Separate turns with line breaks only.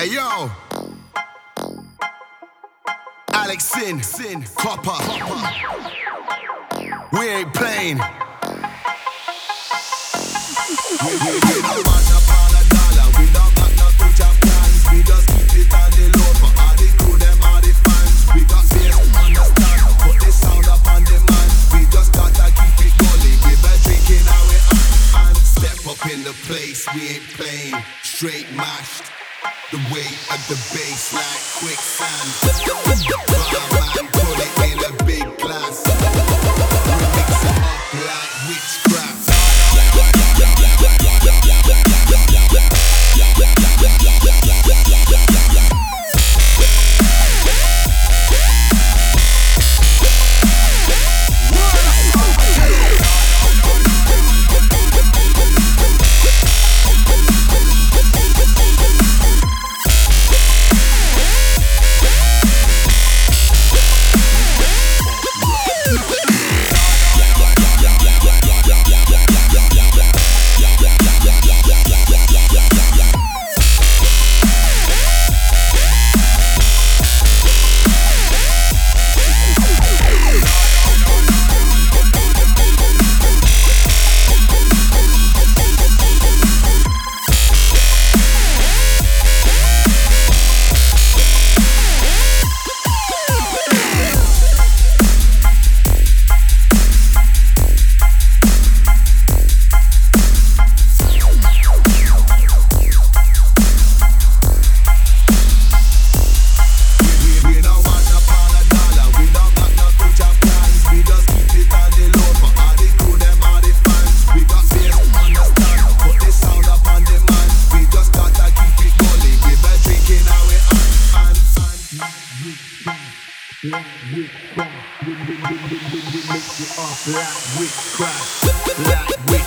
Hey yo, Alex Sin, Copper. We ain't playing. We don't want a pound of dollar. We don't got no future plans. We just keep it on the low for all the crew, them, all the fans. We got faith, understand, put the sound up on demand. We just gotta keep it going. Give a drink in our hand. Step up in the place, we ain't playing. Straight mashed. The weight of the bass like quicksand. Barman, put it in a big glass. We mix it up like witchcraft. We make it off like witchcraft, like witchcraft.